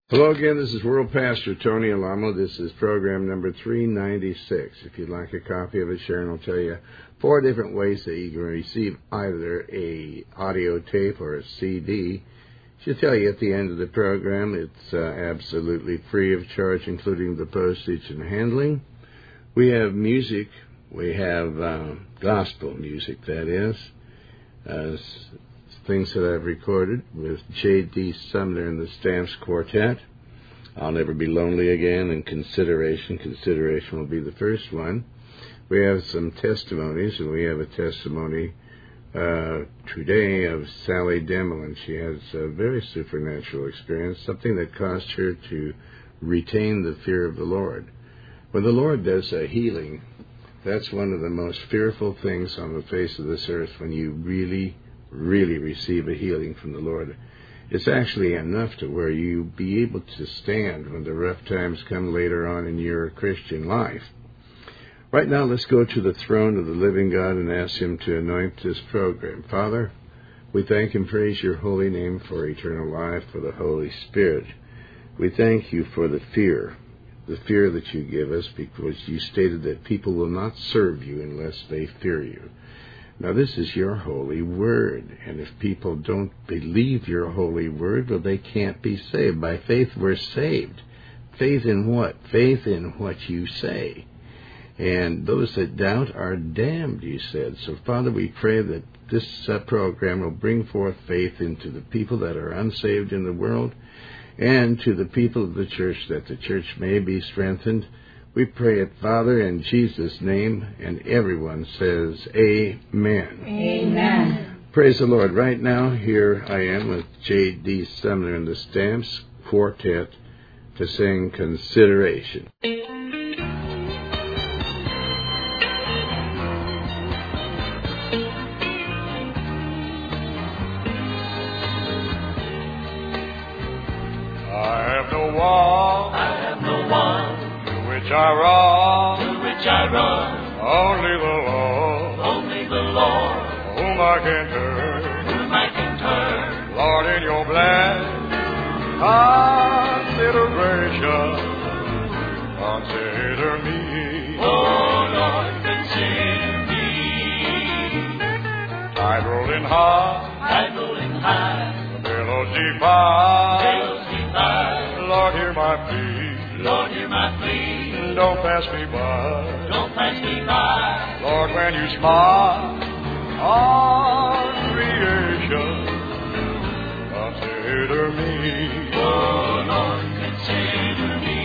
Hello again, this is World Pastor Tony Alamo. This is program number 396. If you'd like a copy of it, Sharon will tell you 4 different ways that you can receive either a audio tape or a CD. She'll tell you at the end of the program. It's absolutely free of charge, including the postage and handling. We have music. We have gospel music, that is. Things that I've recorded with J.D. Sumner and the Stamps Quartet. I'll Never Be Lonely Again, and Consideration. Consideration will be the first one. We have some testimonies, and we have a testimony today of Sally Demelin. She has a very supernatural experience, something that caused her to retain the fear of the Lord. When the Lord does a healing, that's one of the most fearful things on the face of this earth, when you really receive a healing from the Lord. It's actually enough to where you be able to stand when the rough times come later on in your Christian life. Right now, let's go to the throne of the living God and ask Him to anoint this program. Father, we thank and praise your holy name for eternal life, for the Holy Spirit. We thank you for the fear that you give us, because you stated that people will not serve you unless they fear you. Now, this is your holy word, and if people don't believe your holy word, well, they can't be saved. By faith, we're saved. Faith in what? Faith in what you say. And those that doubt are damned, you said. So, Father, we pray that this program will bring forth faith into the people that are unsaved in the world, and to the people of the church, that the church may be strengthened. We pray it, Father, in Jesus' name, and everyone says, Amen. Amen. Praise the Lord. Right now, here I am with J.D. Sumner and the Stamps Quartet to sing Consideration. To which I run, only the Lord, whom I can turn, Lord, in your blessed consideration, consider me, oh Lord, consider me. Tide rolling high, the billows deep high, Lord, hear my plea. Lord, hear my plea. Don't pass me by. Lord, when you smile on creation, consider me. Oh, Lord, consider me.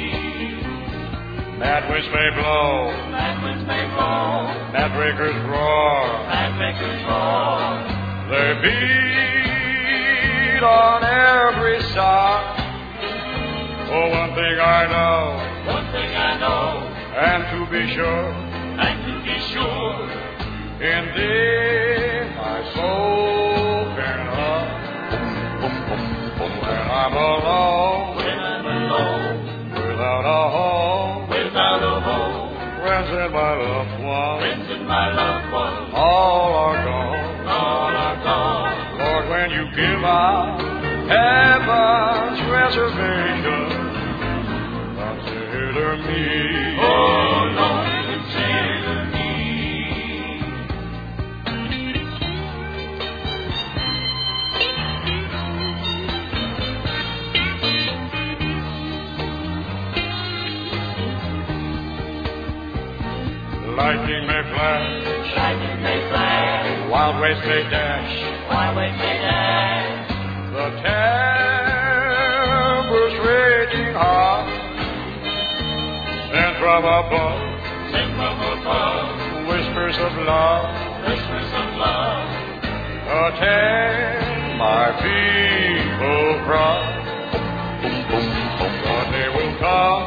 Mad winds may blow. Mad breakers roar. They beat on every side. Oh, one thing I know, and to be sure, in Thee my soul can hope. When I'm alone, without a home, friends and my loved ones, all are gone. Lord, when you give out heaven's reservation, consider me. Oh, Lord, consider me. Lightning may flash, wild waves may dash, the tempestuous raging high, send from above, whispers of love, attend my people cry. One day will come,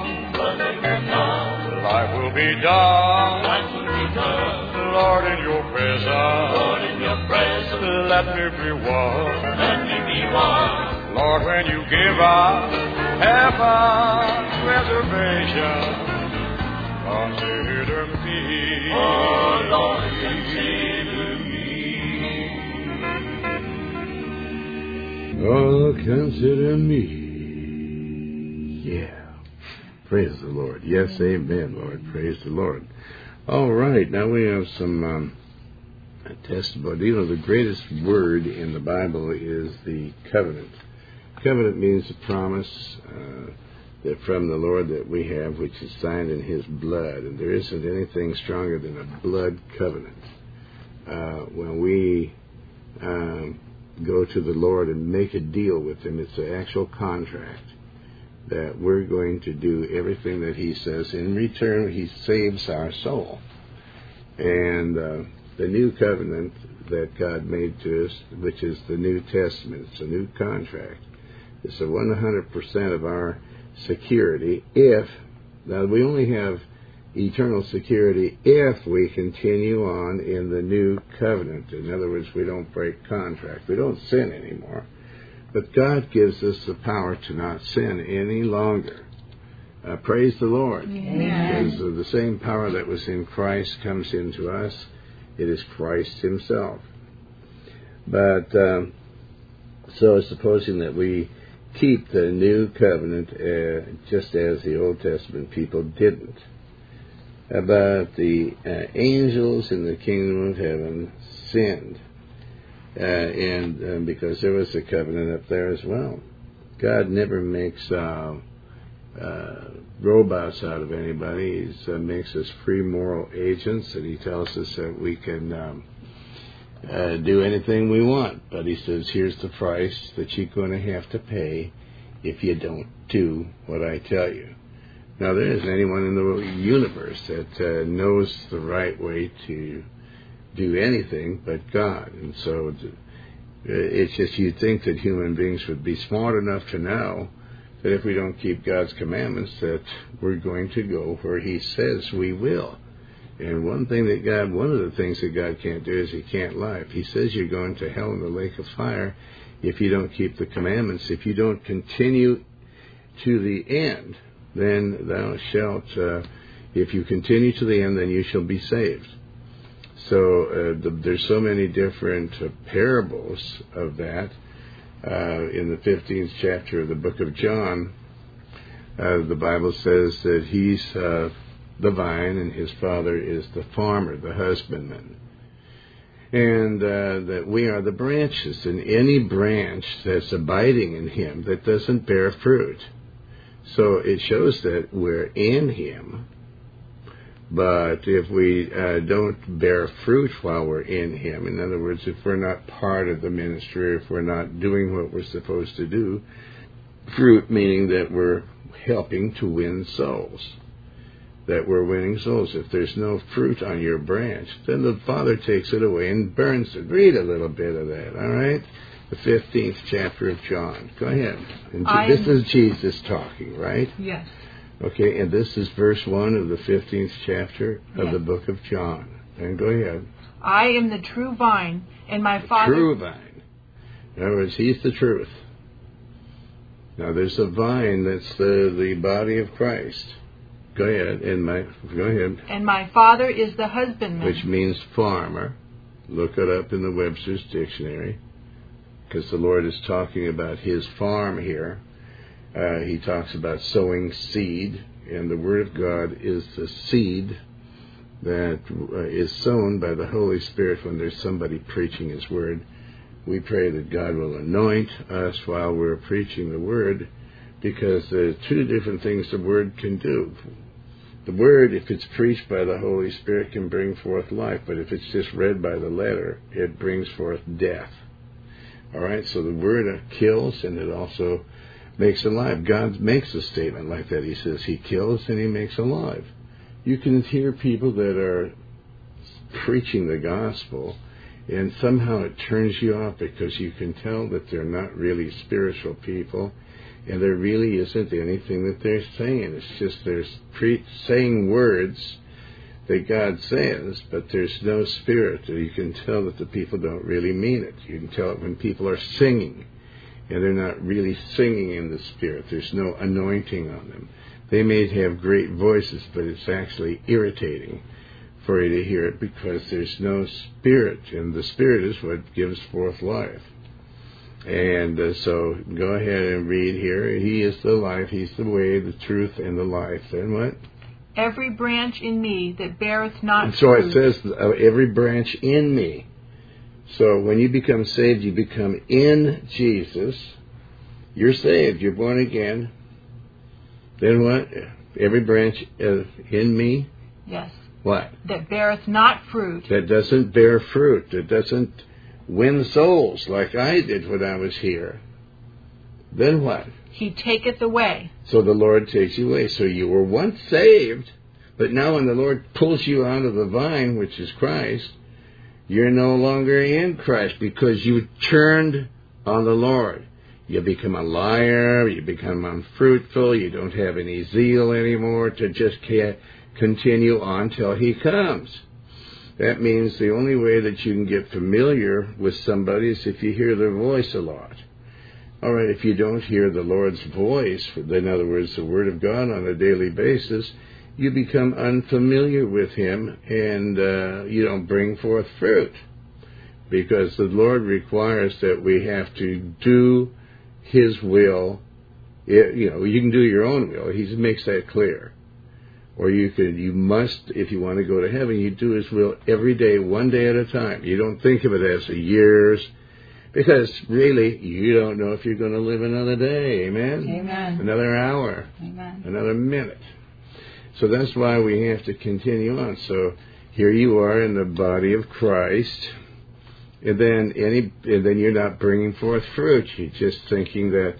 life will be done, Lord, in your presence, let me be one. Lord, when you give out heaven's reservation, consider me. Oh, Lord, consider me. Oh, consider me. Yeah. Praise the Lord. Yes, amen, Lord. Praise the Lord. All right. Now we have some testimony. You know, the greatest word in the Bible is the covenant. Covenant means a promise that from the Lord that we have, which is signed in His blood. And there isn't anything stronger than a blood covenant. When we go to the Lord and make a deal with Him, it's an actual contract that we're going to do everything that He says. In return, He saves our soul. And the new covenant that God made to us, which is the New Testament, it's a new contract. It's a 100% of our security now we only have eternal security if we continue on in the new covenant. In other words, we don't break contract. We don't sin anymore. But God gives us the power to not sin any longer. Praise the Lord. Amen. Because the same power that was in Christ comes into us. It is Christ Himself. But so supposing that we keep the new covenant just as the Old Testament people didn't. But the angels in the kingdom of heaven sinned. And because there was a covenant up there as well. God never makes robots out of anybody. He makes us free moral agents, and He tells us that we can do anything we want. But He says, here's the price that you're going to have to pay if you don't do what I tell you. Now, there isn't anyone in the universe that knows the right way to do anything but God. And so it's just you'd think that human beings would be smart enough to know that if we don't keep God's commandments, that we're going to go where He says we will. And one of the things that God can't do is He can't lie. If He says you're going to hell in the lake of fire, if you don't keep the commandments, if you don't continue to the end, then thou shalt, if you continue to the end, then you shall be saved. So there's so many different parables of that. In the 15th chapter of the book of John, the Bible says that He's the vine and His Father is the farmer, the husbandman. And that we are the branches, and any branch that's abiding in Him that doesn't bear fruit. So it shows that we're in Him. But if we don't bear fruit while we're in Him, in other words, if we're not part of the ministry, if we're not doing what we're supposed to do, fruit meaning that we're helping to win souls, that we're winning souls. If there's no fruit on your branch, then the Father takes it away and burns it. Read a little bit of that, all right? The 15th chapter of John. Go ahead. And this is Jesus talking, right? Yes. Okay, and this is verse 1 of the 15th chapter of the book of John. And go ahead. I am the true vine, and my Father... True vine. In other words, He's the truth. Now, there's a vine that's the body of Christ. Go ahead. Go ahead. And my Father is the husbandman. Which means farmer. Look it up in the Webster's Dictionary. Because the Lord is talking about His farm here. He talks about sowing seed, and the Word of God is the seed that is sown by the Holy Spirit when there's somebody preaching His Word. We pray that God will anoint us while we're preaching the Word, because there are two different things the Word can do. The Word, if it's preached by the Holy Spirit, can bring forth life, but if it's just read by the letter, it brings forth death. All right, so the Word kills, and it also makes alive. God makes a statement like that. He says He kills and He makes alive. You can hear people that are preaching the gospel, and somehow it turns you off because you can tell that they're not really spiritual people, and there really isn't anything that they're saying. It's just they're saying words that God says, but there's no spirit. You can tell that the people don't really mean it. You can tell it when people are singing, and they're not really singing in the Spirit. There's no anointing on them. They may have great voices, but it's actually irritating for you to hear it because there's no Spirit, and the Spirit is what gives forth life. And so go ahead and read here. He is the life, He's the way, the truth, and the life. Then what? Every branch in me that beareth not So fruit. it says, every branch in me. So when you become saved, you become in Jesus. You're saved. You're born again. Then what? Every branch in me. Yes. What? That beareth not fruit. That doesn't bear fruit. That doesn't win souls like I did when I was here. Then what? He taketh away. So the Lord takes you away. So you were once saved, but now when the Lord pulls you out of the vine, which is Christ, you're no longer in Christ because you turned on the Lord. You become a liar, you become unfruitful, you don't have any zeal anymore to just continue on till He comes. That means the only way that you can get familiar with somebody is if you hear their voice a lot. All right, if you don't hear the Lord's voice, in other words, the Word of God on a daily basis, you become unfamiliar with Him and you don't bring forth fruit. Because the Lord requires that we have to do His will. You can do your own will. He makes that clear. Or you must, if you want to go to heaven, you do His will every day, one day at a time. You don't think of it as a years. Because really, you don't know if you're going to live another day. Amen? Amen. Another hour. Amen. Another minute. So that's why we have to continue on. So here you are in the body of Christ. And then you're not bringing forth fruit. You're just thinking that,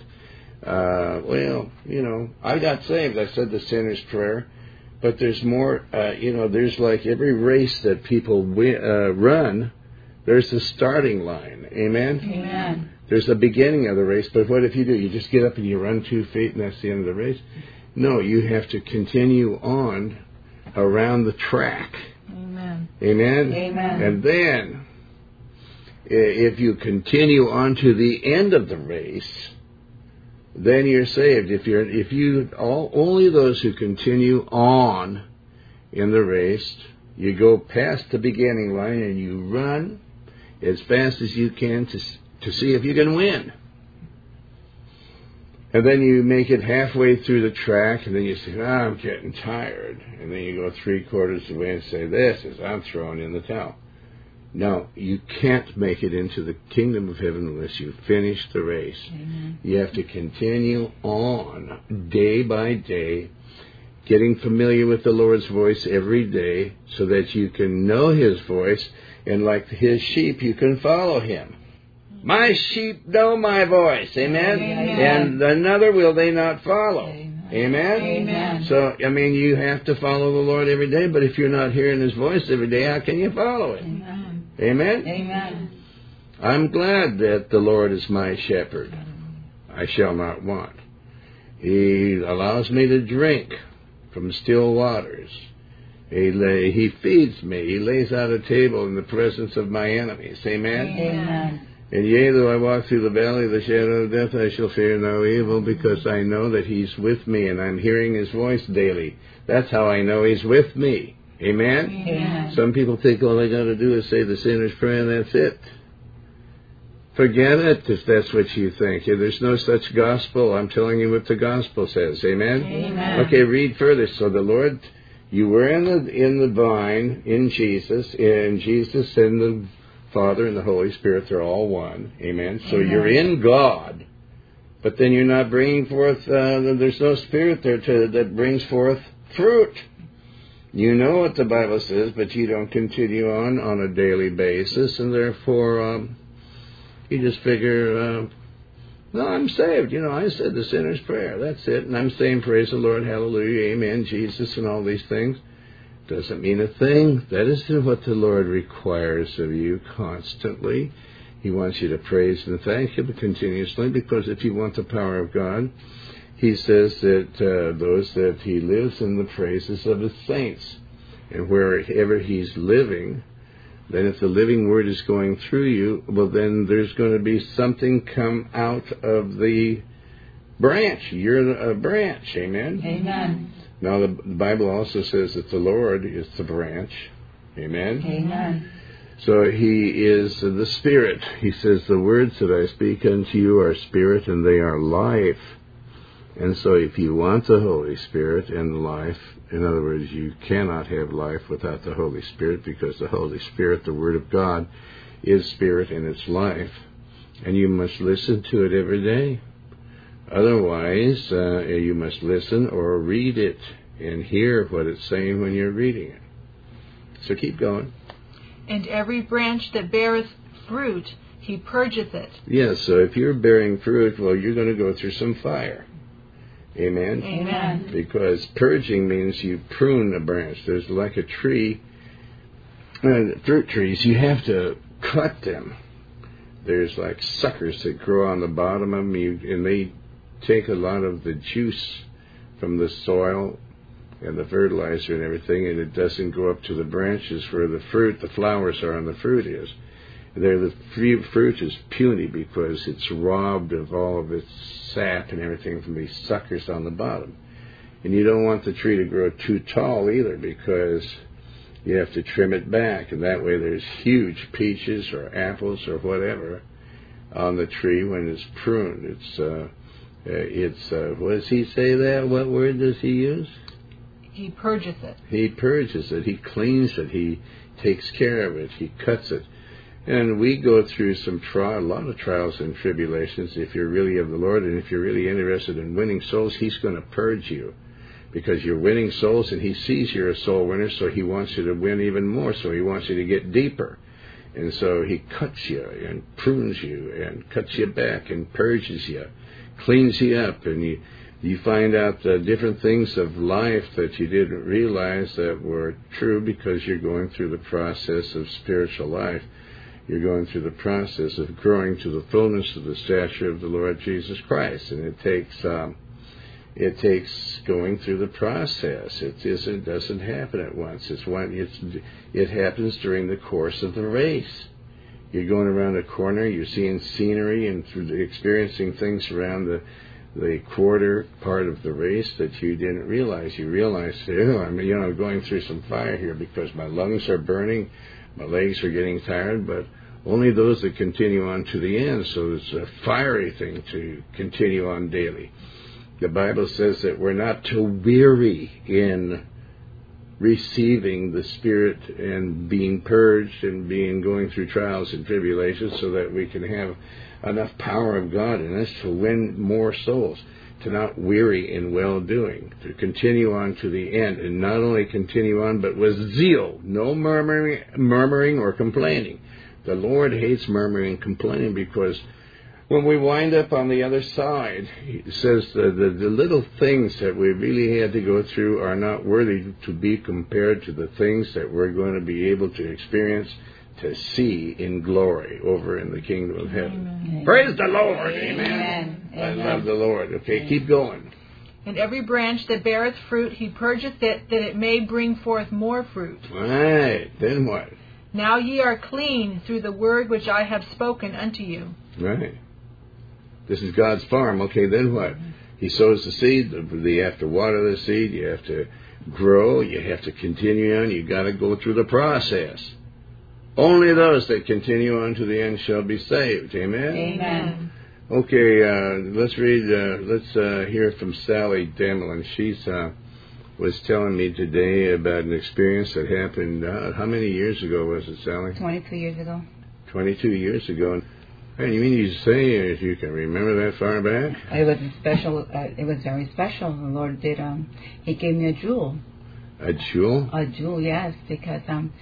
I got saved. I said the sinner's prayer. But there's more, there's like every race that people run, there's a starting line. Amen? Amen. There's the beginning of the race, but what if you do? You just get up and you run 2 feet and that's the end of the race? No, you have to continue on around the track. Amen. Amen? Amen. And then, if you continue on to the end of the race, then you're saved. Only those who continue on in the race, you go past the beginning line and you run as fast as you can to see if you can win. And then you make it halfway through the track, and then you say, I'm getting tired. And then you go 3/4 of the way and say, I'm throwing in the towel. No, you can't make it into the kingdom of heaven unless you finish the race. Amen. You have to continue on day by day, getting familiar with the Lord's voice every day so that you can know His voice, and like His sheep, you can follow Him. My sheep know my voice. Amen? Amen. And another will they not follow. Amen. Amen? Amen. So, you have to follow the Lord every day, but if you're not hearing His voice every day, how can you follow it? Amen. Amen? Amen. I'm glad that the Lord is my shepherd. I shall not want. He allows me to drink from still waters. He feeds me. He lays out a table in the presence of my enemies. Amen? Amen. And yea, though I walk through the valley of the shadow of death, I shall fear no evil, because I know that He's with me, and I'm hearing His voice daily. That's how I know He's with me. Amen? Amen. Some people think all they got to do is say the sinner's prayer and that's it. Forget it if that's what you think. There's no such gospel. I'm telling you what the gospel says. Amen? Amen. Okay, read further. So the Lord, you were in the vine, in Jesus, and Jesus and the Father and the Holy Spirit, they're all one. Amen? So Amen. you're in God, but then you're not bringing forth, there's no Spirit there that brings forth fruit. You know what the Bible says, but you don't continue on a daily basis, and therefore you just figure, no, I'm saved. I said the sinner's prayer. That's it. And I'm saying, praise the Lord, hallelujah, amen, Jesus, and all these things. Doesn't mean a thing. That isn't what the Lord requires of you constantly. He wants you to praise and thank Him continuously, because if you want the power of God, He says that those that He lives in the praises of His saints. And wherever He's living, then if the living Word is going through you, well, then there's going to be something come out of the branch. You're a branch. Amen? Amen. Now, the Bible also says that the Lord is the branch. Amen? Amen. So he is the Spirit. He says, the words that I speak unto you are spirit and they are life. And so if you want the Holy Spirit and life, in other words, you cannot have life without the Holy Spirit, because the Holy Spirit, the Word of God, is spirit and it's life. And you must listen to it every day. Otherwise, you must listen or read it and hear what it's saying when you're reading it. So keep going. And every branch that beareth fruit, he purgeth it. Yes, so if you're bearing fruit, well, you're going to go through some fire. Amen? Amen. Because purging means you prune a branch. There's like a tree, fruit trees, you have to cut them. There's like suckers that grow on the bottom of them, and they take a lot of the juice from the soil and the fertilizer and everything, and it doesn't go up to the branches where the fruit, the flowers are and the fruit is. There, the fruit is puny because it's robbed of all of its sap and everything from these suckers on the bottom. And you don't want the tree to grow too tall either, because you have to trim it back, and that way there's huge peaches or apples or whatever on the tree when it's pruned. What does he say there? What word does he use? He purgeth it. He purges it. He cleans it. He takes care of it. He cuts it. And we go through a lot of trials and tribulations. If you're really of the Lord and if you're really interested in winning souls, he's going to purge you, because you're winning souls and he sees you're a soul winner, so he wants you to win even more. So he wants you to get deeper. And so he cuts you and prunes you and cuts you back and purges you, cleans you up, and you find out different things of life that you didn't realize that were true, because you're going through the process of spiritual life. You're going through the process of growing to the fullness of the stature of the Lord Jesus Christ. And it takes going through the process. It doesn't happen at once. It happens during the course of the race. You're going around a corner, you're seeing scenery and experiencing things around the quarter part of the race that you didn't realize. You realize, I'm going through some fire here because my lungs are burning, my legs are getting tired, but only those that continue on to the end. So it's a fiery thing to continue on daily. The Bible says that we're not to weary in receiving the Spirit and being purged and going through trials and tribulations, so that we can have enough power of God in us to win more souls, to not weary in well-doing, to continue on to the end, and not only continue on, but with zeal, no murmuring or complaining. The Lord hates murmuring and complaining, because when we wind up on the other side, he says the little things that we really had to go through are not worthy to be compared to the things that we're going to be able to experience, to see in glory over in the kingdom of heaven. Amen. Praise the Lord. Amen. I love the Lord. Okay, Amen. Keep going. And every branch that beareth fruit, he purgeth it, that it may bring forth more fruit. Right. Then what? Now ye are clean through the word which I have spoken unto you. Right. This is God's farm. Okay, then what? He sows the seed. You have to water the seed. You have to grow. You have to continue on. You've got to go through the process. Only those that continue on to the end shall be saved. Amen? Amen. Okay, let's hear from Sally Demlin. She was telling me today about an experience that happened, how many years ago was it, Sally? 22 years ago. 22 years ago. Hey, you mean you say if you can remember that far back? It was special. It was very special. The Lord did. He gave me a jewel. A jewel? A jewel, yes, because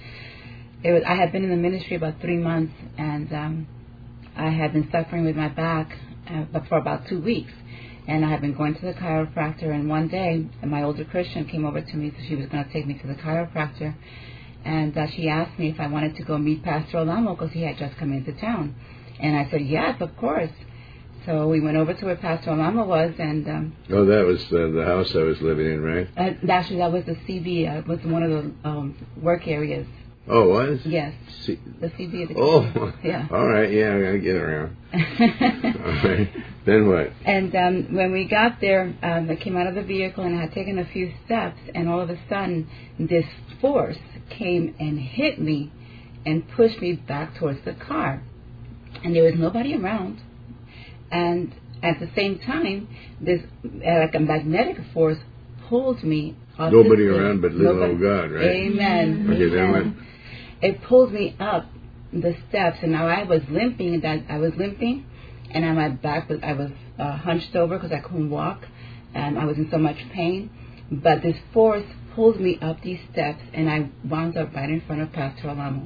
I had been in the ministry about 3 months, and I had been suffering with my back for about 2 weeks, and I had been going to the chiropractor. And one day, my older Christian came over to me, so she was going to take me to the chiropractor, and she asked me if I wanted to go meet Pastor Olamo, because he had just come into town. And I said, yes, of course. So we went over to where Pastor Olamo was, and... that was the house I was living in, right? Actually, that was the CB. It was one of the work areas. Oh, was? Yes. The CB. Yeah. All right, yeah, I'm going to get around. All right. Then what? And when we got there, I came out of the vehicle, and I had taken a few steps, and all of a sudden, this force came and hit me. and pushed me back towards the car. And there was nobody around. And at the same time, this like a magnetic force pulled me up. Nobody around but little old God, right? Amen. Okay, then what? It pulled me up the steps, and now I was limping, and on my back I was hunched over because I couldn't walk, and I was in so much pain. But this force pulled me up these steps, and I wound up right in front of Pastor Alamo.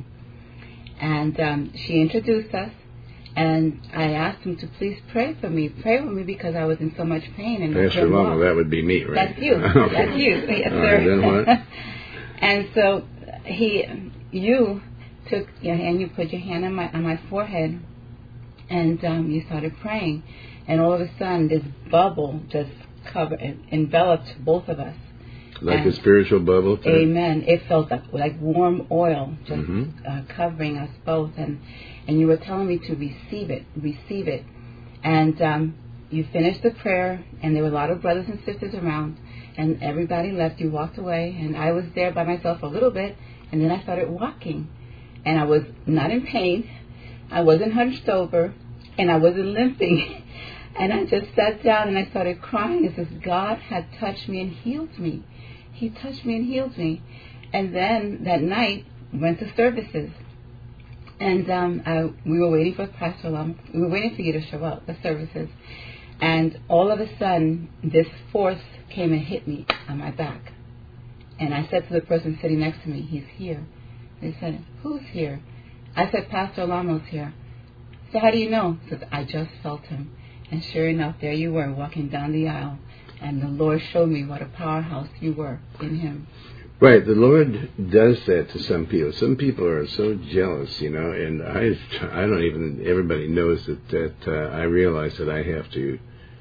And she introduced us, and I asked him to please pray for me because I was in so much pain. And Pastor Alamo, that would be me, right? That's you. Okay. That's you. Yes, all sir. right, then what? And so you took your hand, you put your hand on my forehead, and you started praying, and all of a sudden this bubble just enveloped both of us. Like a spiritual bubble? Too? Amen. It felt like warm oil just covering us both, and you were telling me to receive it. And you finished the prayer, and there were a lot of brothers and sisters around, and everybody left. You walked away, and I was there by myself a little bit, and then I started walking. And I was not in pain, I wasn't hunched over, and I wasn't limping. And I just sat down and I started crying as if God had touched me and healed me. He touched me and healed me. And then that night, went to services. And we were waiting for Pastor Alamo. We were waiting for you to show up, the services. And all of a sudden, this force came and hit me on my back. And I said to the person sitting next to me, he's here. They said, who's here? I said, Pastor Alamo's here. So how do you know? He said, I just felt him. And sure enough, there you were walking down the aisle. And the Lord showed me what a powerhouse you were in him. Right, the Lord does that to some people. Some people are so jealous, and I don't even, everybody knows that I realize that I have to,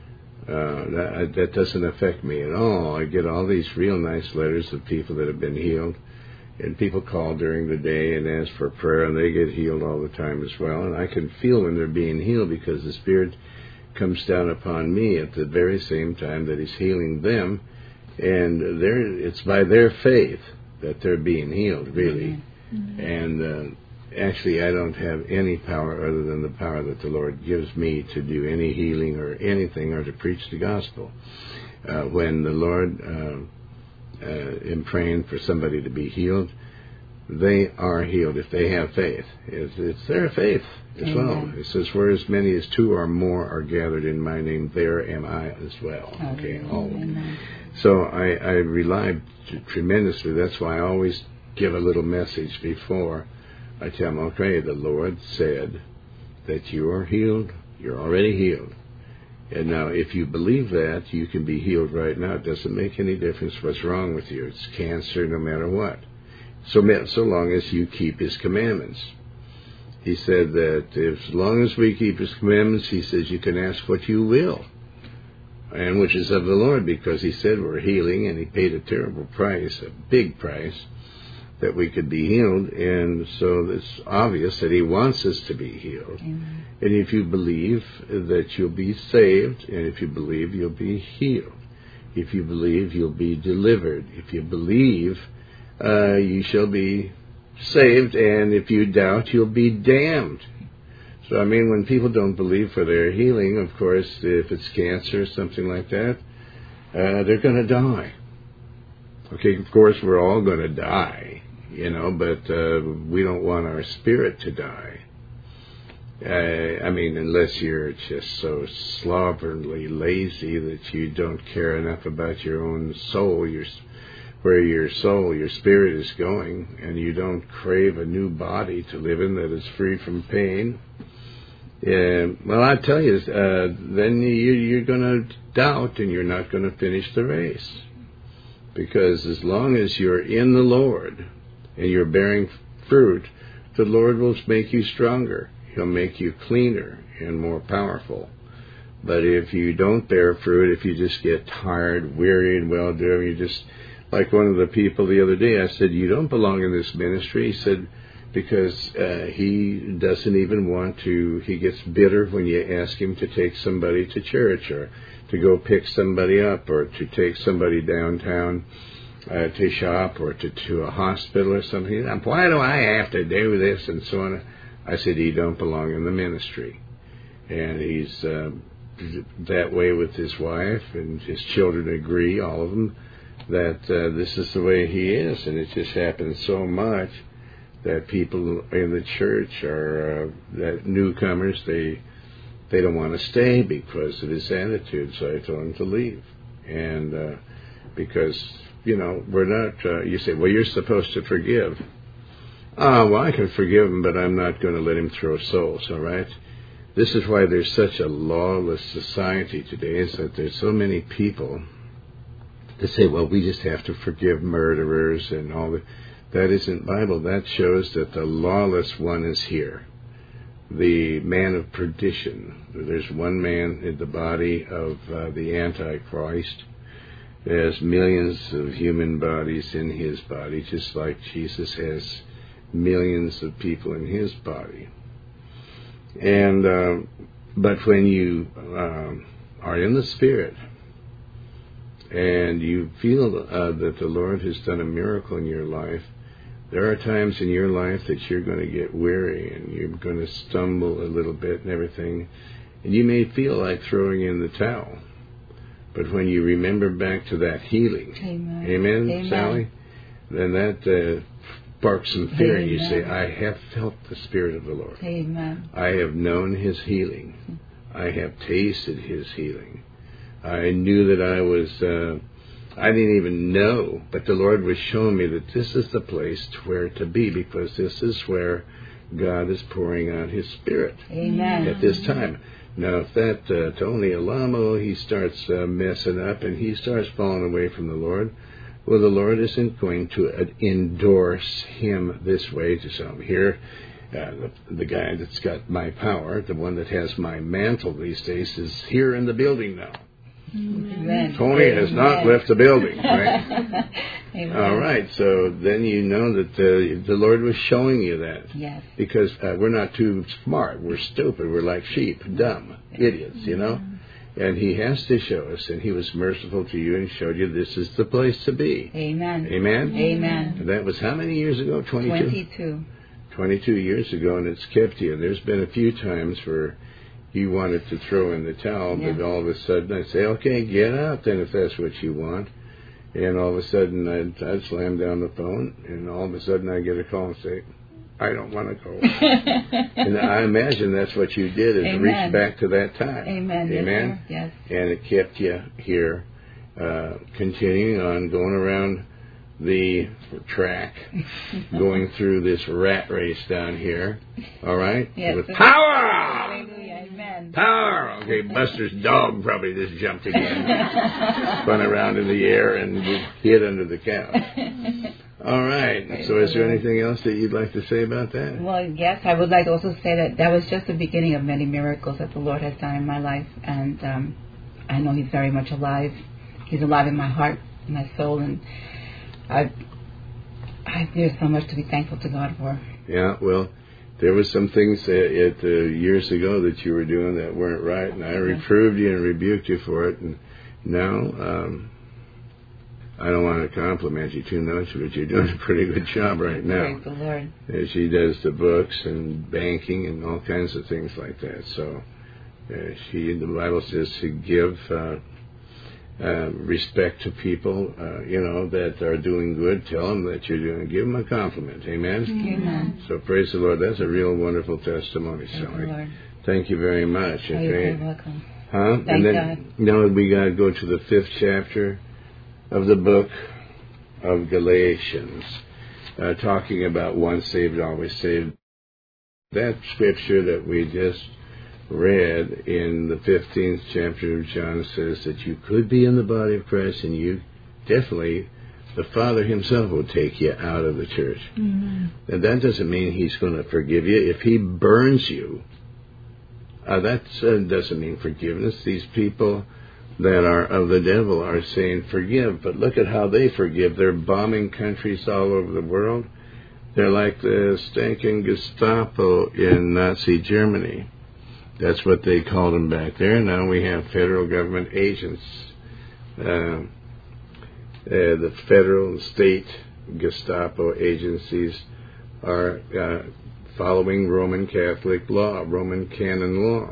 that doesn't affect me at all. I get all these real nice letters of people that have been healed. And people call during the day and ask for prayer, and they get healed all the time as well. And I can feel when they're being healed because the Spirit comes down upon me at the very same time that He's healing them. And it's by their faith that they're being healed, really. Mm-hmm. And actually, I don't have any power other than the power that the Lord gives me to do any healing or anything or to preach the gospel. When the Lord... in praying for somebody to be healed, they are healed if they have faith. It's their faith as well. It says, where as many as two or more are gathered in my name, there am I as well. Okay, all. So I rely tremendously. That's why I always give a little message before I tell them, okay, the Lord said that you are healed. You're already healed. And now, if you believe that, you can be healed right now. It doesn't make any difference what's wrong with you. It's cancer no matter what. So long as you keep His commandments. He said that as long as we keep His commandments, He says you can ask what you will. And which is of the Lord, because He said we're healing, and He paid a terrible price, a big price, that we could be healed. And so it's obvious that He wants us to be healed. Amen. And if you believe that you'll be saved, and if you believe you'll be healed, if you believe you'll be delivered, if you believe you shall be saved, and if you doubt you'll be damned. So I mean, when people don't believe for their healing, of course, if it's cancer or something like that, they're going to die. Okay, of course we're all going to die, but we don't want our spirit to die. I mean, unless you're just so slovenly lazy that you don't care enough about your own soul, where your soul, your spirit is going, and you don't crave a new body to live in that is free from pain. Well, I tell you, then you're going to doubt, and you're not going to finish the race. Because as long as you're in the Lord and you're bearing fruit, the Lord will make you stronger. He'll make you cleaner and more powerful. But if you don't bear fruit, if you just get tired, weary, and well-doing, you just, like one of the people the other day, I said, you don't belong in this ministry. He said, because he doesn't even want to, he gets bitter when you ask him to take somebody to church or to go pick somebody up or to take somebody downtown to shop or to a hospital or something. Why do I have to do this and so on? I said, you don't belong in the ministry. And he's that way with his wife, and his children agree, all of them, that this is the way he is. And it just happens so much that people in the church are that newcomers, they don't want to stay because of his attitude. So I told him to leave. And because, we're not, you say, well, you're supposed to forgive. Well, I can forgive him, but I'm not going to let him throw souls, all right? This is why there's such a lawless society today, is that there's so many people that say, well, we just have to forgive murderers and all that. That isn't Bible. That shows that the lawless one is here. The man of perdition. There's one man in the body of the Antichrist. There's millions of human bodies in his body, just like Jesus has millions of people in his body. And but when you are in the Spirit and you feel that the Lord has done a miracle in your life, there are times in your life that you're going to get weary and you're going to stumble a little bit and everything, and you may feel like throwing in the towel. But when you remember back to that healing, Amen. Sally, then that sparks some fear, and you say, I have felt the Spirit of the Lord. Amen. I have known His healing. I have tasted His healing. I knew that I was, I didn't even know, but the Lord was showing me that this is the place where to be, because this is where God is pouring out His Spirit. Amen. At this time. Now, if that Tony Alamo, he starts messing up and he starts falling away from the Lord, well, the Lord isn't going to endorse him this way to some. Here, the guy that's got my power, the one that has my mantle these days, is here in the building now. Amen. Tony has not left the building, right? All right, so then you know that the Lord was showing you that. Yes. Because we're not too smart. We're stupid. We're like sheep, dumb, idiots, And He has to show us, and He was merciful to you and showed you this is the place to be. Amen. Amen? Amen. And that was how many years ago? 22. 22 years ago, and it's kept you. There's been a few times where you wanted to throw in the towel, but all of a sudden I say, okay, get out then if that's what you want. And all of a sudden I'd slam down the phone, and all of a sudden I get a call and say, I don't want to go. And I imagine that's what you did, is reach back to that time. Amen. Amen? Yes. And it kept you here, continuing on, going around the track, going through this rat race down here, all right? Yes. With power! Hallelujah. Amen. Power! Okay, Buster's dog probably just jumped again, spun around in the air and hid under the couch. All right. So is there anything else that you'd like to say about that? Well, yes, I would like to also say that was just the beginning of many miracles that the Lord has done in my life. And I know He's very much alive. He's alive in my heart, in my soul. And there's so much to be thankful to God for. Yeah, well, there was some things years ago that you were doing that weren't right. And I reproved you and rebuked you for it. And now... I don't want to compliment you too much, but you're doing a pretty good job right now. Praise the Lord. She does the books and banking and all kinds of things like that. So the Bible says to give respect to people, that are doing good. Tell them that you're doing. Give them a compliment. Amen? Amen. So praise the Lord. That's a real wonderful testimony, Sally. Thank you very much. Oh, you're welcome. Huh? Thank and then, God. Now we got to go to the 5th chapter of the book of Galatians, talking about once saved, always saved. That scripture that we just read in the 15th chapter of John says that you could be in the body of Christ, and you definitely, the Father Himself will take you out of the church. Mm-hmm. And that doesn't mean He's going to forgive you. If He burns you, that doesn't mean forgiveness. These people that are of the devil are saying forgive, but look at how they forgive. They're bombing countries all over the world. They're like the stinking Gestapo in Nazi Germany. That's what they called them back there. Now we have federal government agents The federal and state Gestapo agencies are following Roman Catholic law, Roman canon law.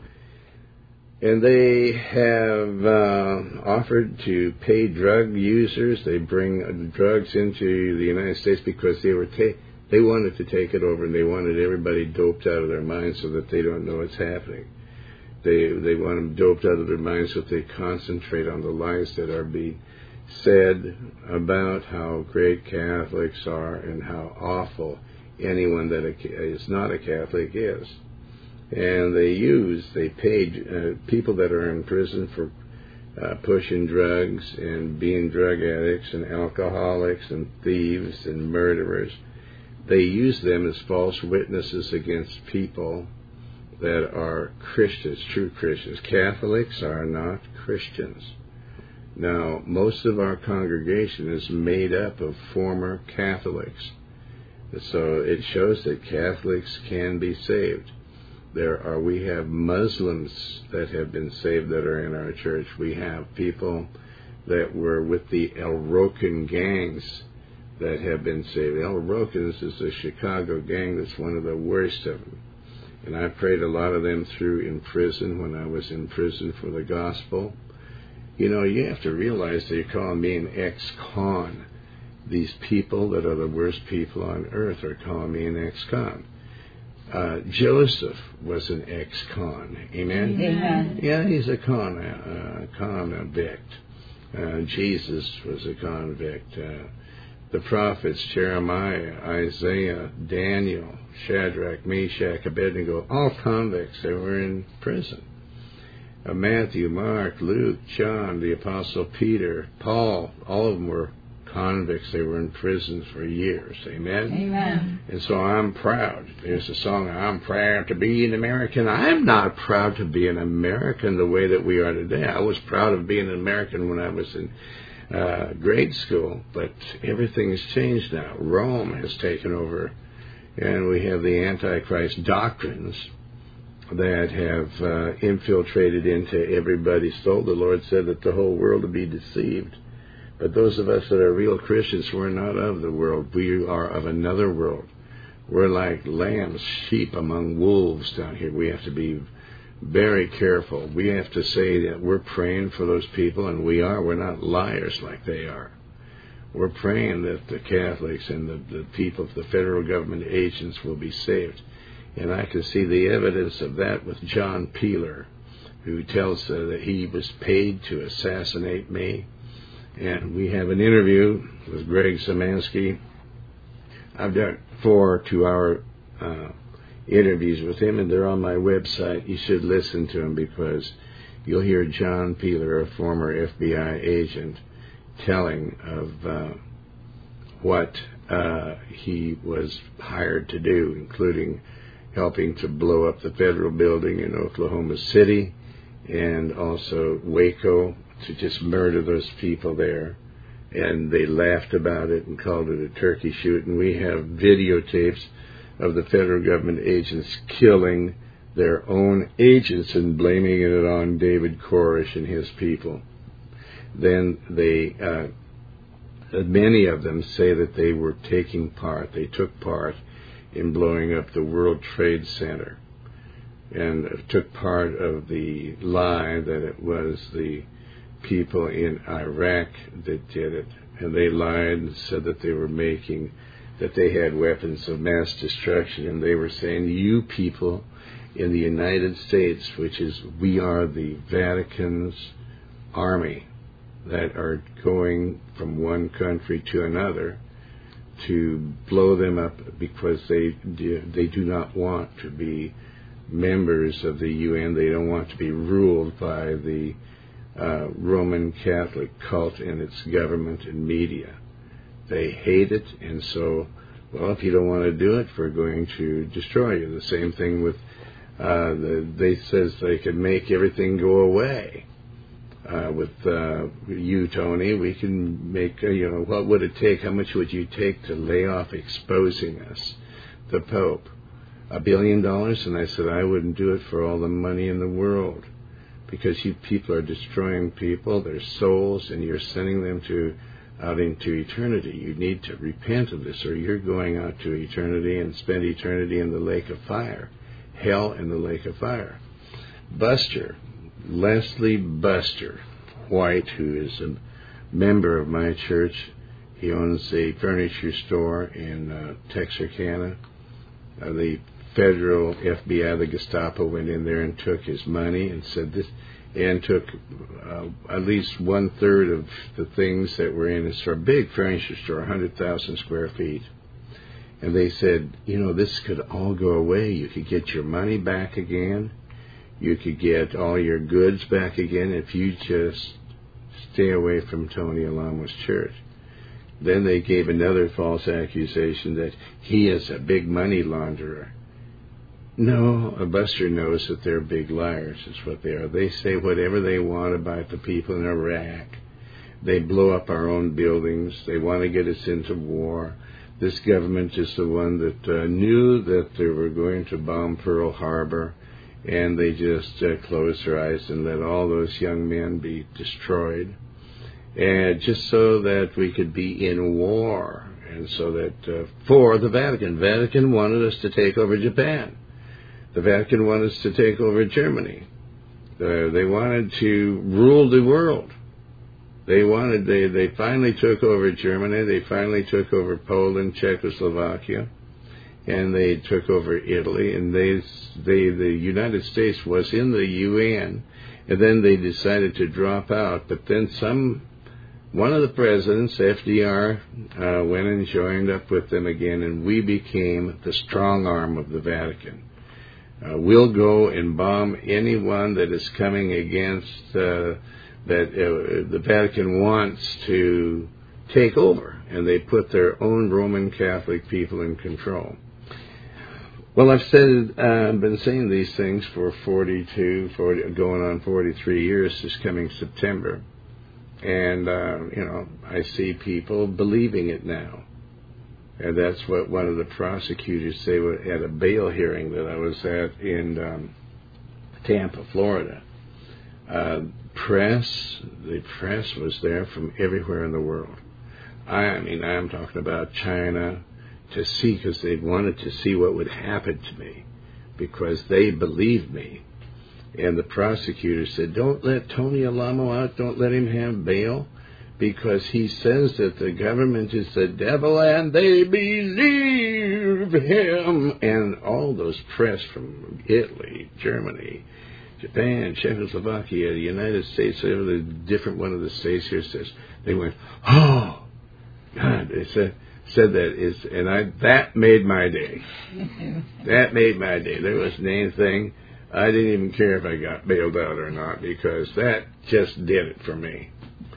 And they have offered to pay drug users. They bring drugs into the United States because they wanted to take it over, and they wanted everybody doped out of their minds so that they don't know what's happening. They want them doped out of their minds so that they concentrate on the lies that are being said about how great Catholics are and how awful anyone that is not a Catholic is. And they paid people that are in prison for pushing drugs and being drug addicts and alcoholics and thieves and murderers. They use them as false witnesses against people that are Christians, true Christians. Catholics are not Christians. Now, most of our congregation is made up of former Catholics. So it shows that Catholics can be saved. We have Muslims that have been saved that are in our church. We have people that were with the El Rocan gangs that have been saved. El Rocans is a Chicago gang that's one of the worst of them. And I prayed a lot of them through in prison when I was in prison for the gospel. You know, you have to realize that you're calling me an ex-con. These people that are the worst people on earth are calling me an ex-con. Joseph was an ex-con. Amen? Amen. Yeah, he's a convict. Jesus was a convict. The prophets, Jeremiah, Isaiah, Daniel, Shadrach, Meshach, Abednego, all convicts. They were in prison. Matthew, Mark, Luke, John, the Apostle Peter, Paul, all of them were convicts. They were in prison for years. Amen? Amen. And so I'm proud. There's a song, I'm proud to be an American. I'm not proud to be an American the way that we are today. I was proud of being an American when I was in grade school, but everything's changed now. Rome has taken over, and we have the Antichrist doctrines that have infiltrated into everybody's soul. The Lord said that the whole world would be deceived. But those of us that are real Christians, we're not of the world. We are of another world. We're like lambs, sheep among wolves down here. We have to be very careful. We have to say that we're praying for those people, and we are. We're not liars like they are. We're praying that the Catholics and the people, the federal government agents will be saved. And I can see the evidence of that with John Peeler, who tells that he was paid to assassinate me. And we have an interview with Greg Szymanski. I've done 4 2-hour interviews with him, and they're on my website. You should listen to them because you'll hear John Peeler, a former FBI agent, telling of what he was hired to do, including helping to blow up the federal building in Oklahoma City and also Waco, to just murder those people there. And they laughed about it and called it a turkey shoot. And we have videotapes of the federal government agents killing their own agents and blaming it on David Koresh and his people. Then many of them say that they were they took part in blowing up the World Trade Center, and took part of the lie that it was the people in Iraq that did it. And they lied and said that they had weapons of mass destruction, and they were saying, you people in the United States, we are the Vatican's army that are going from one country to another to blow them up because they do not want to be members of the UN. They don't want to be ruled by the Roman Catholic cult and its government and media. They hate it, and so, well, if you don't want to do it, we're going to destroy you. The same thing with, they says they could make everything go away. With you, Tony, we can make, what would it take, how much would you take to lay off exposing us, the Pope? $1 billion? And I said, I wouldn't do it for all the money in the world. Because you people are destroying people, their souls, and you're sending them to out into eternity. You need to repent of this, or you're going out to eternity and spend eternity in the lake of fire. Hell in the lake of fire. Buster, Leslie Buster White, who is a member of my church, he owns a furniture store in Texarkana. The federal FBI, the Gestapo, went in there and took his money and said this, and took at least 1/3 of the things that were in his store. Big furniture store, 100,000 square feet. And they said, this could all go away. You could get your money back again. You could get all your goods back again if you just stay away from Tony Alamo's church. Then they gave another false accusation that he is a big money launderer. No, a Buster knows that they're big liars, is what they are. They say whatever they want about the people in Iraq. They blow up our own buildings. They want to get us into war. This government is the one that knew that they were going to bomb Pearl Harbor, and they just closed their eyes and let all those young men be destroyed, and just so that we could be in war, and so that for the Vatican. Vatican wanted us to take over Japan. The Vatican wanted us to take over Germany. They wanted to rule the world. They finally took over Germany. They finally took over Poland, Czechoslovakia, and they took over Italy. And the United States was in the UN, and then they decided to drop out. But then one of the presidents, FDR, went and joined up with them again, and we became the strong arm of the Vatican. We'll go and bomb anyone that is coming against that the Vatican wants to take over, and they put their own Roman Catholic people in control. Well, I've been saying these things for going on 43 years this coming September, and I see people believing it now. And that's what one of the prosecutors said at a bail hearing that I was at in Tampa, Florida. The press was there from everywhere in the world. I'm talking about China, to see, because they wanted to see what would happen to me, because they believed me. And the prosecutor said, don't let Tony Alamo out, don't let him have bail, because he says that the government is the devil and they believe him. And all those press from Italy, Germany, Japan, Czechoslovakia, the United States, every different one of the states here says, they went, oh, God, they said that that made my day. That made my day. There was an anything. I didn't even care if I got bailed out or not, because that just did it for me.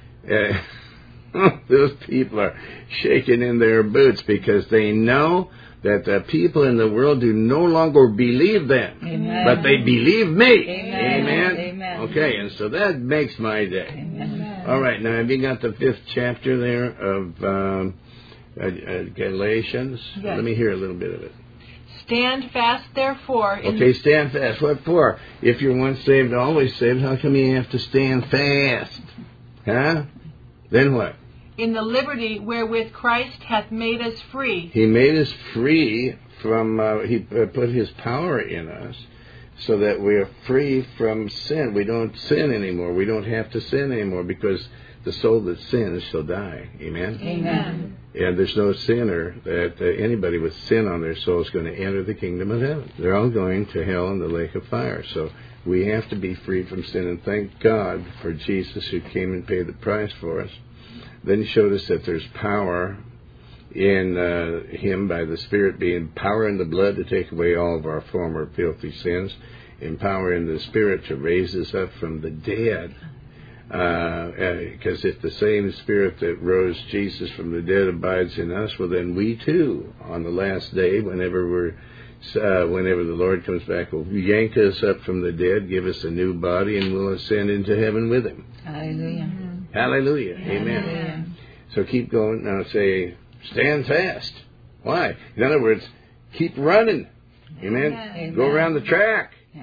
Those people are shaking in their boots because they know that the people in the world do no longer believe them, Amen. But they believe me. Amen. Amen. Okay, and so that makes my day. Amen. All right, now have you got the 5th chapter there of Galatians? Yes. Let me hear a little bit of it. Stand fast, therefore. Okay, stand fast. What for? If you're once saved, always saved, how come you have to stand fast? Huh? Then what? In the liberty wherewith Christ hath made us free. He made us free from, he put his power in us so that we are free from sin. We don't sin anymore. We don't have to sin anymore, because the soul that sins shall die. Amen? Amen. And there's no sinner that anybody with sin on their soul is going to enter the kingdom of heaven. They're all going to hell and the lake of fire. So we have to be freed from sin, and thank God for Jesus, who came and paid the price for us. Then he showed us that there's power in him by the Spirit, being power in the blood to take away all of our former filthy sins, and power in the Spirit to raise us up from the dead. Because if the same Spirit that rose Jesus from the dead abides in us, well, then we too, on the last day, whenever the Lord comes back, will yank us up from the dead, give us a new body, and we'll ascend into heaven with him. Hallelujah. Mm-hmm. Hallelujah. Amen. Hallelujah. So keep going. Now say, stand fast. Why? In other words, keep running. Amen. Amen. Go around the track. Yeah.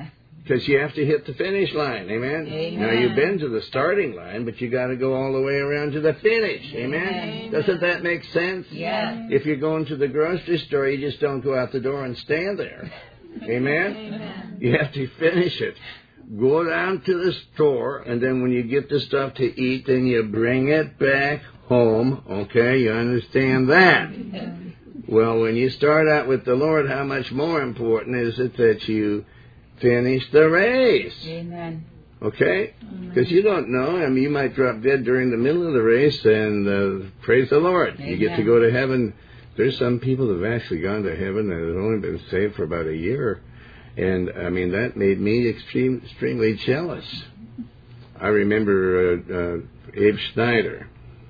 Because you have to hit the finish line, amen? Amen. Now, you've been to the starting line, but you got to go all the way around to the finish, amen? Amen. Doesn't that make sense? Yes. If you're going to the grocery store, you just don't go out the door and stand there, amen? Amen. You have to finish it. Go down to the store, and then when you get the stuff to eat, then you bring it back home, okay? You understand that? Well, when you start out with the Lord, how much more important is it that you finish the race? Amen. Okay? Because you don't know. I mean, you might drop dead during the middle of the race, and praise the Lord. Amen. You get to go to heaven. There's some people that have actually gone to heaven that have only been saved for about a year. And, I mean, that made me extremely jealous. I remember Abe Schneider,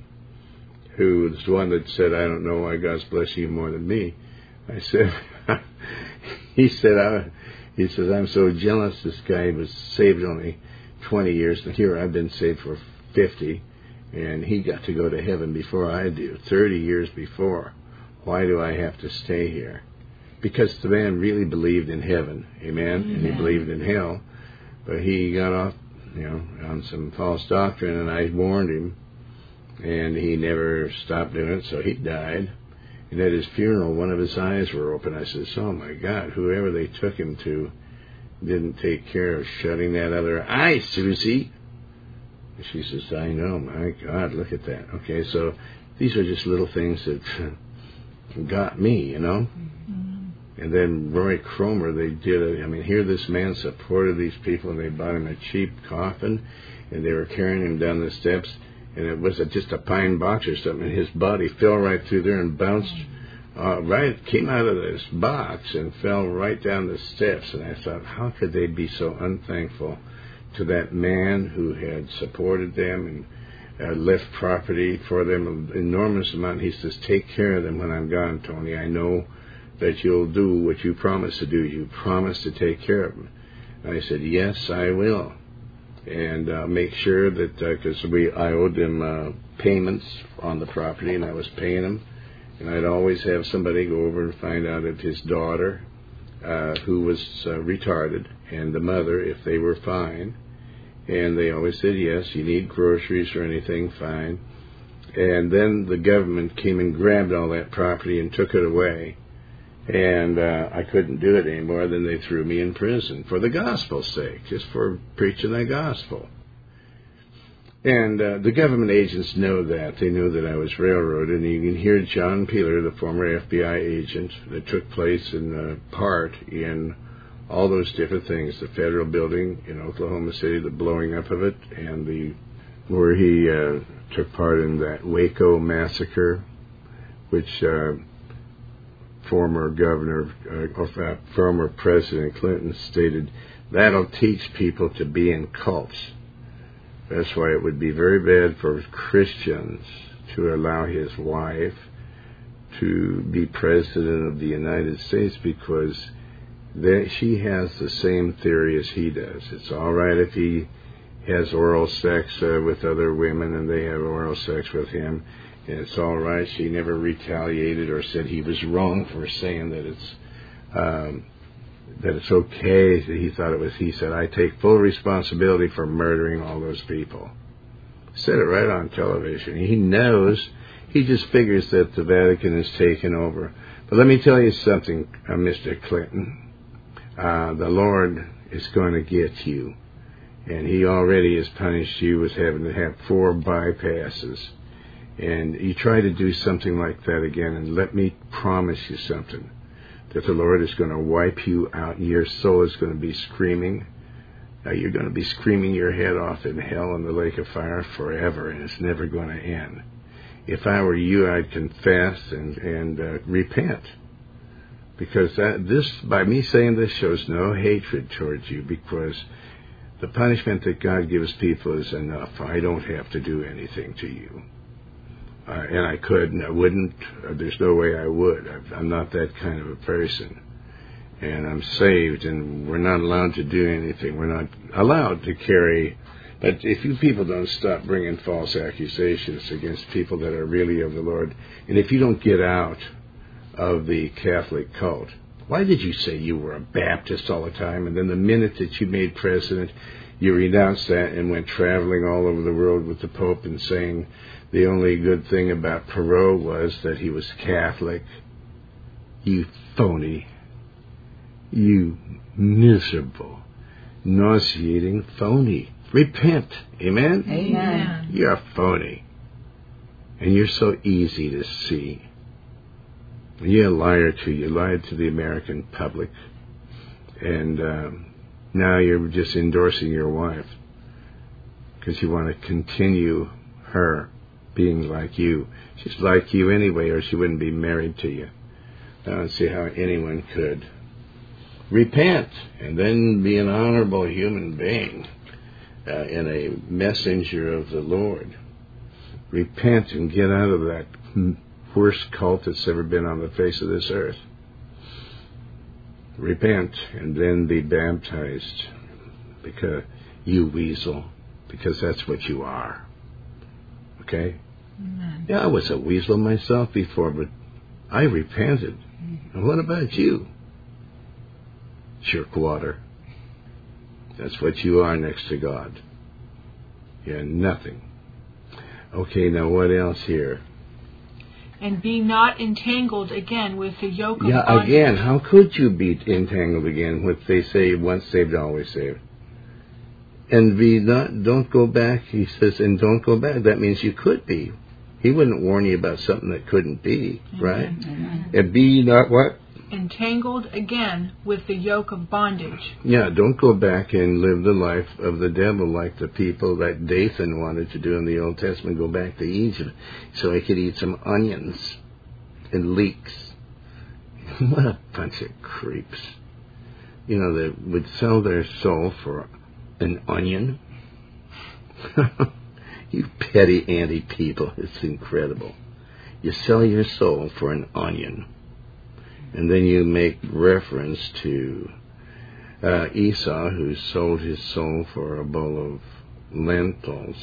who was the one that said, I don't know why God's blessed you more than me. I said, he says, I'm so jealous this guy was saved only 20 years. And here I've been saved for 50, and he got to go to heaven before I do, 30 years before. Why do I have to stay here? Because the man really believed in heaven, amen, and he believed in hell. But he got off, on some false doctrine, and I warned him, and he never stopped doing it, so he died. And at his funeral, one of his eyes were open. I said, oh, my God, whoever they took him to didn't take care of shutting that other eye, Susie. And she says, I know, my God, look at that. Okay, so these are just little things that got me, And then Roy Cromer, they did it. Here this man supported these people, and they bought him a cheap coffin, and they were carrying him down the steps, and it was just a pine box or something, and his body fell right through there and bounced came out of this box and fell right down the steps. And I thought, how could they be so unthankful to that man who had supported them and left property for them, an enormous amount. He says, take care of them when I'm gone, Tony. I know that you'll do what you promised to do. You promised to take care of them. And I said, yes, I will. And make sure that, because I owed them payments on the property, and I was paying them. And I'd always have somebody go over and find out if his daughter, who was retarded, and the mother, if they were fine. And they always said, yes, you need groceries or anything, fine. And then the government came and grabbed all that property and took it away. And I couldn't do it anymore. Then they threw me in prison for the gospel's sake, just for preaching the gospel. And the government agents know that. They knew that I was railroaded. And you can hear John Peeler, the former FBI agent, that took place in part in all those different things, the federal building in Oklahoma City, the blowing up of it, and where he took part in that Waco massacre, which former President Clinton stated, that'll teach people to be in cults. That's why it would be very bad for Christians to allow his wife to be president of the United States, because she has the same theory as he does. It's all right if he has oral sex with other women and they have oral sex with him. And it's all right. She never retaliated or said he was wrong for saying that it's okay. He thought it was. He said, I take full responsibility for murdering all those people. Said it right on television. He knows. He just figures that the Vatican is taken over. But let me tell you something, Mr. Clinton. The Lord is going to get you. And he already has punished you with having to have 4 bypasses. And you try to do something like that again, and let me promise you something, that the Lord is going to wipe you out, and your soul is going to be screaming. You're going to be screaming your head off in hell in the lake of fire forever, and it's never going to end. If I were you, I'd confess and repent. Because by me saying this shows no hatred towards you, because the punishment that God gives people is enough. I don't have to do anything to you. And I could, and I wouldn't. There's no way I would. I'm not that kind of a person. And I'm saved, and we're not allowed to do anything. We're not allowed to carry. But if you people don't stop bringing false accusations against people that are really of the Lord, and if you don't get out of the Catholic cult, Why did you say you were a Baptist all the time, and then the minute that you made president, you renounced that and went traveling all over the world with the Pope and saying the only good thing about Perot was that he was Catholic? You phony. You miserable, nauseating phony. Repent. Amen? Amen. You're a phony. And you're so easy to see. You're a liar, too. You lied to the American public. And now you're just endorsing your wife because you want to continue her being like you. She's like you anyway, or she wouldn't be married to you. I don't see how anyone could. Repent, and then be an honorable human being and a messenger of the Lord. Repent and get out of that worst cult that's ever been on the face of this earth. Repent and then be baptized, because you weasel, because that's what you are. Okay? Amen. Yeah, I was a weasel myself before, but I repented. And what about you? Jerkwater. That's what you are next to God. You're nothing. Okay, now what else here? And be not entangled again with the yoke of Yeah, bondage. again, how could you be entangled again with they say once saved, always saved? And don't go back, he says, and don't go back. That means you could be. He wouldn't warn you about something that couldn't be, right? Amen. And be not what? Entangled again with the yoke of bondage. Yeah, don't go back and live the life of the devil like the people that Dathan wanted to do in the Old Testament. Go back to Egypt so he could eat some onions and leeks. What a bunch of creeps. You know, they would sell their soul for an onion. You petty anti-people. It's incredible. You sell your soul for an onion. And then you make reference to Esau, who sold his soul for a bowl of lentils.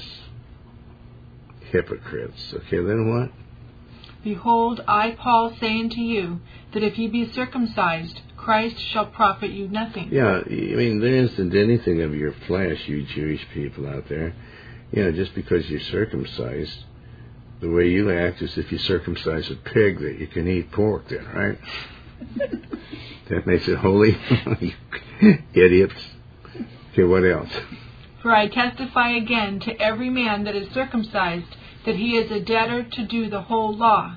Hypocrites. Okay, then what? Behold, I, Paul, say unto you, that if ye be circumcised, Christ shall profit you nothing. Yeah, I mean, there isn't anything of your flesh, you Jewish people out there. You know, just because you're circumcised, the way you act is if you circumcise a pig that you can eat pork then, right? That makes it holy? You idiots. Okay, what else? For I testify again to every man that is circumcised, that he is a debtor to do the whole law.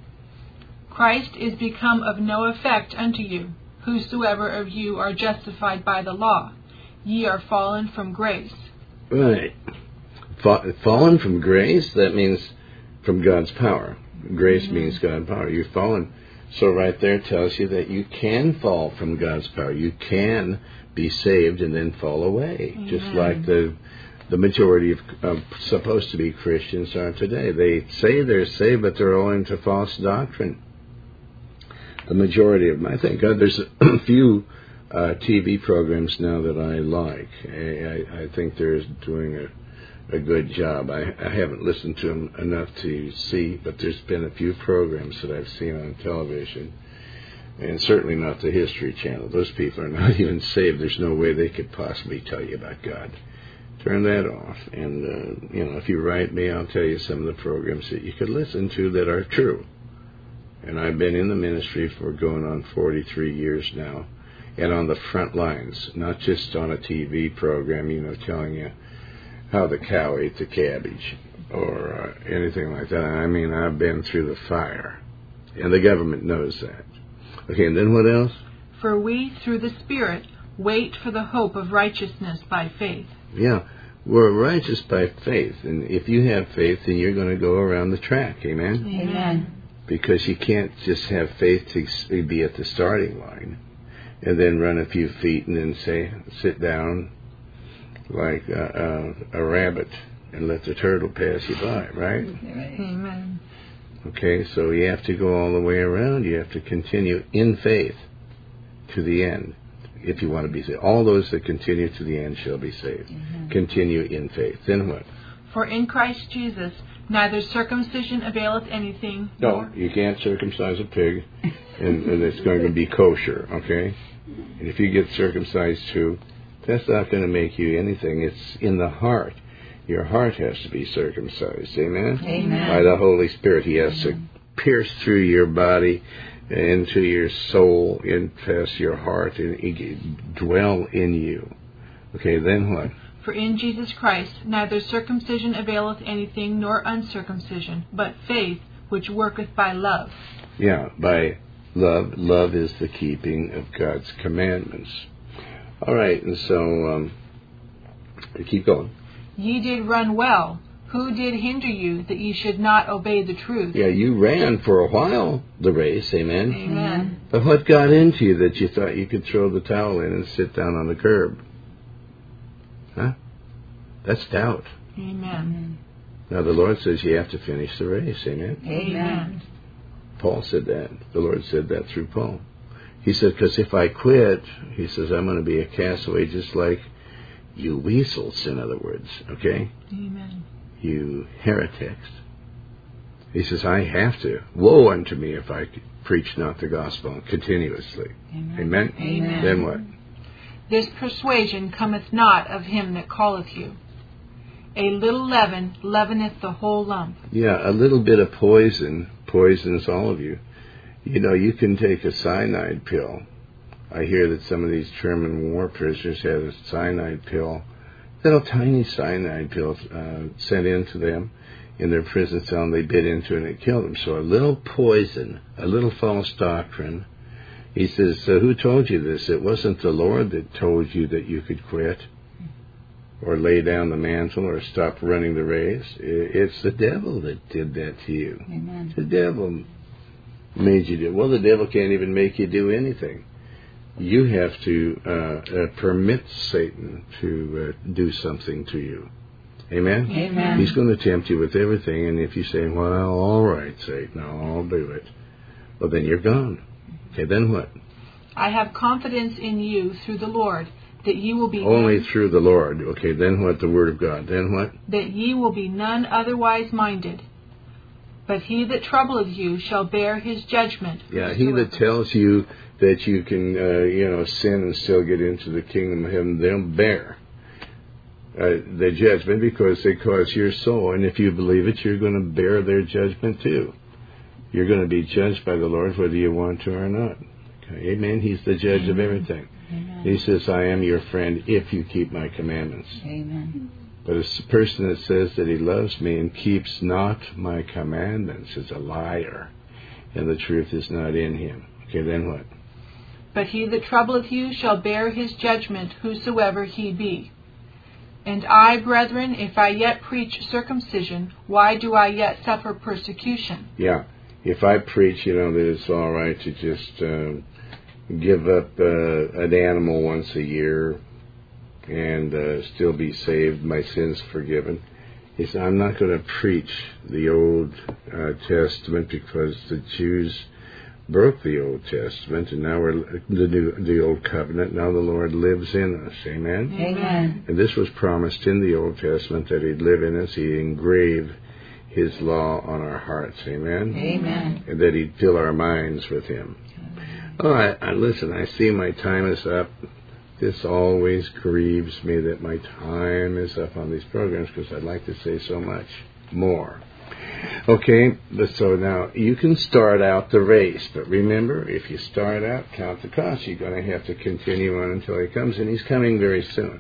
Christ is become of no effect unto you, whosoever of you are justified by the law. Ye are fallen from grace. Right. Fallen from grace, that means from God's power. Grace means God's power. You've fallen. So right there tells you that you can fall from God's power. You can be saved and then fall away. Amen. Just like the majority of supposed to be Christians are today. They say they're saved, but they're all into false doctrine. The majority of them. I think there's a few TV programs now that I like. I think they're doing a good job. I haven't listened to them enough to see, but there's been a few programs that I've seen on television, and certainly not the History Channel. Those people are not even saved. There's no way they could possibly tell you about God. Turn that off, and if you write me, I'll tell you some of the programs that you could listen to that are true. And I've been in the ministry for going on 43 years now, and on the front lines, not just on a TV program, telling you how the cow ate the cabbage or anything like that. I mean, I've been through the fire, and the government knows that. Okay, and then what else? For we, through the Spirit, wait for the hope of righteousness by faith. Yeah, we're righteous by faith, and if you have faith, then you're going to go around the track, amen? Amen. Because you can't just have faith to be at the starting line and then run a few feet and then sit down like a rabbit and let the turtle pass you by, right? Amen. Okay, so you have to go all the way around. You have to continue in faith to the end if you want to be saved. All those that continue to the end shall be saved. Mm-hmm. Continue in faith. Then what? For in Christ Jesus neither circumcision availeth anything. No, you can't circumcise a pig. and it's going to be kosher, okay? And if you get circumcised too, that's not going to make you anything. It's in the heart. Your heart has to be circumcised, amen? Amen. By the Holy Spirit. He has to pierce through your body, into your soul, past your heart, and dwell in you. Okay, then what? For in Jesus Christ neither circumcision availeth anything, nor uncircumcision, but faith which worketh by love. Yeah, by love. Love is the keeping of God's commandments. All right, and so keep going. Ye did run well. Who did hinder you that ye should not obey the truth? Yeah, you ran for a while the race, amen? Amen. But what got into you that you thought you could throw the towel in and sit down on the curb? Huh? That's doubt. Amen. Now the Lord says you have to finish the race, amen? Amen. Paul said that. The Lord said that through Paul. He said, because if I quit, he says, I'm going to be a castaway just like you weasels, in other words, okay? Amen. You heretics. He says, I have to. Woe unto me if I preach not the gospel continuously. Amen. Amen? Amen. Then what? This persuasion cometh not of him that calleth you. A little leaven leaveneth the whole lump. Yeah, a little bit of poison poisons all of you. You know, you can take a cyanide pill. I hear that some of these German war prisoners had a cyanide pill, little tiny cyanide pills sent into them in their prison cell, and they bit into it and it killed them. So a little poison, a little false doctrine. He says, who told you this? It wasn't the Lord that told you that you could quit or lay down the mantle or stop running the race. It's the devil that did that to you. Amen. The devil made you do. Well, the devil can't even make you do anything. You have to permit Satan to do something to you. Amen? Amen. He's going to tempt you with everything, and if you say, well, all right, Satan, I'll do it, well, then you're gone. Okay, then what? I have confidence in you through the Lord, that ye will be Only through the Lord. Okay, then what? The Word of God. Then what? That ye will be none otherwise minded. But he that troubleth you shall bear his judgment. Yeah, he that tells you that you can, sin and still get into the kingdom of heaven, they'll bear the judgment because they cause your soul. And if you believe it, you're going to bear their judgment too. You're going to be judged by the Lord whether you want to or not. Okay, amen. He's the judge of everything. Amen. He says, I am your friend if you keep my commandments. Amen. But a person that says that he loves me and keeps not my commandments is a liar, and the truth is not in him. Okay, then what? But he that troubleth you shall bear his judgment, whosoever he be. And I, brethren, if I yet preach circumcision, why do I yet suffer persecution? Yeah, if I preach, that it's all right to just give up an animal once a year and still be saved, my sins forgiven. He said, I'm not going to preach the Old Testament because the Jews broke the Old Testament, and now we're the Old Covenant. Now the Lord lives in us. Amen? Amen. And this was promised in the Old Testament that He'd live in us. He'd engrave His law on our hearts. Amen? Amen. And that He'd fill our minds with Him. All right, listen, I see my time is up. This always grieves me that my time is up on these programs because I'd like to say so much more. Okay, so now you can start out the race, but remember, if you start out, count the cost. You're going to have to continue on until He comes, and He's coming very soon.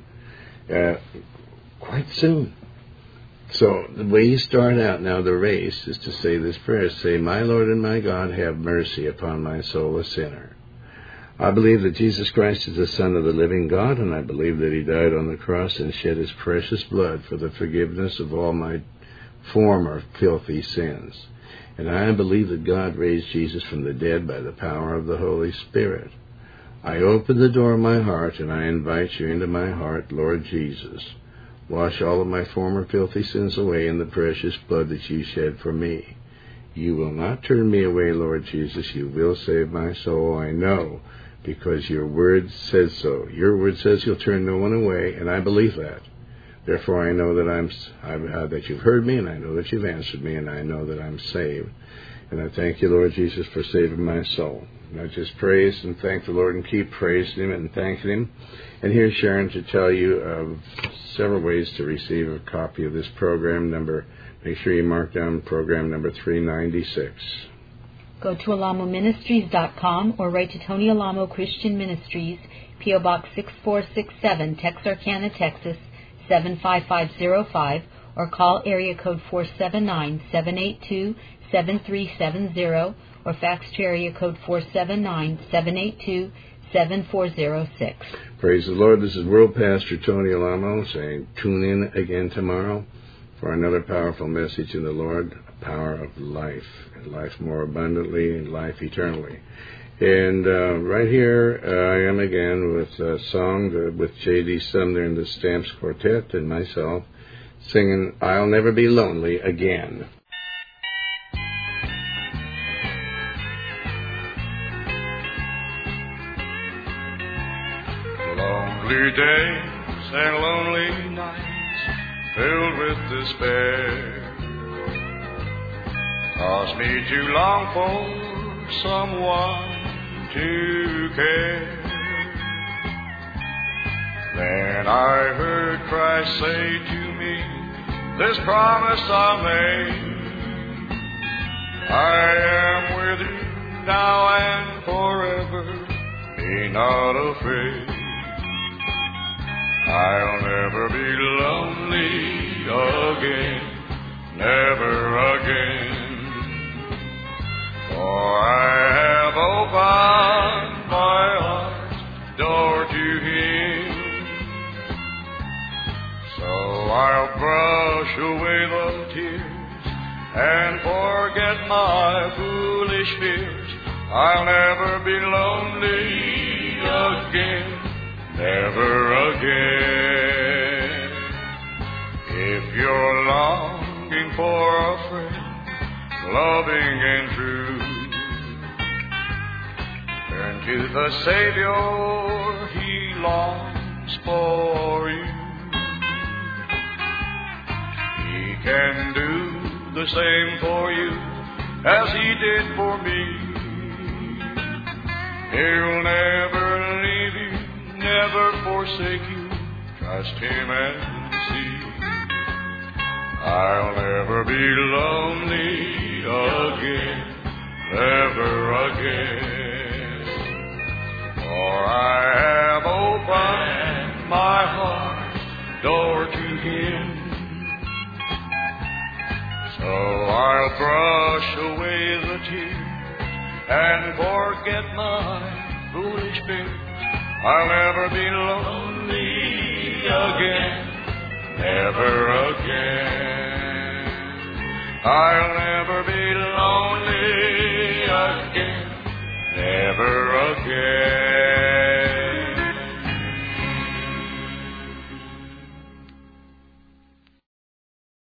Quite soon. So the way you start out now, the race, is to say this prayer. Say, my Lord and my God, have mercy upon my soul, a sinner. I believe that Jesus Christ is the Son of the living God, and I believe that He died on the cross and shed His precious blood for the forgiveness of all my former filthy sins. And I believe that God raised Jesus from the dead by the power of the Holy Spirit. I open the door of my heart, and I invite you into my heart, Lord Jesus. Wash all of my former filthy sins away in the precious blood that you shed for me. You will not turn me away, Lord Jesus. You will save my soul, I know, because your word says so. Your word says you'll turn no one away, and I believe that. Therefore, I know that that you've heard me, and I know that you've answered me, and I know that I'm saved. And I thank you, Lord Jesus, for saving my soul. And I just praise and thank the Lord and keep praising Him and thanking Him. And here's Sharon to tell you of several ways to receive a copy of this program number. Make sure you mark down program number 396. Go to alamoministries.com or write to Tony Alamo Christian Ministries, P.O. Box 6467, Texarkana, Texas, 75505, or call area code 479-782-7370, or fax to area code 479-782-7406. Praise the Lord. This is World Pastor Tony Alamo saying, tune in again tomorrow for another powerful message in the Lord, a power of life, and life more abundantly and life eternally. And right here I am again with a song with J.D. Sumner and the Stamps Quartet and myself singing, I'll Never Be Lonely Again. Lonely days and lonely nights filled with despair cause me to long for someone to care. Then I heard Christ say to me, this promise I made, I am with you now and forever, be not afraid. I'll never be lonely again, never again. For I have opened my heart's door to Him. So I'll brush away the tears and forget my foolish fears. I'll never be lonely again, never again. If you're longing for a friend, loving and true, turn to the Savior, He longs for you. He can do the same for you as He did for me. He'll never leave you, never forsake you. Trust Him and see. I'll never be lonely again, never again. For I have opened my heart's door to Him. So I'll brush away the tears and forget my foolish fears. I'll never be lonely again, never again. I'll never be lonely again, never again.